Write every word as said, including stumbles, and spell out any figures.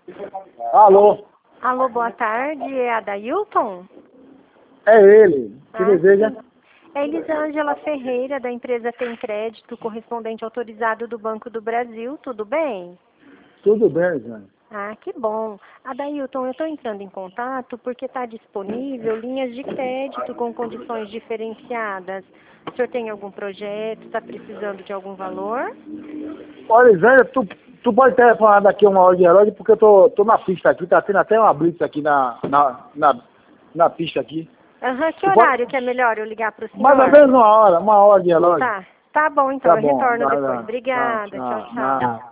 Alô? Alô, boa tarde, é a Dailton? É ele. Que Ah, deseja? sim. É Elisângela Ferreira, da empresa Tem Crédito, correspondente autorizado do Banco do Brasil, tudo bem? Tudo bem, Jane. Ah, que bom. Adailton, eu estou entrando em contato porque está disponível linhas de crédito com condições diferenciadas. O senhor tem algum projeto, está precisando de algum valor? Olha, Jane, tu, tu pode telefonar daqui a uma hora de relógio, porque eu tô, tô na pista aqui, tá tendo até uma blitz aqui na, na, na, na pista aqui. Aham, que Tu horário pode... que é melhor eu ligar para o senhor? Mais ou menos uma hora, uma hora de relógio. Tá, tá bom então, Tá eu bom, retorno vai depois. lá. Tá, Obrigada, tchau, tchau. tchau. Não.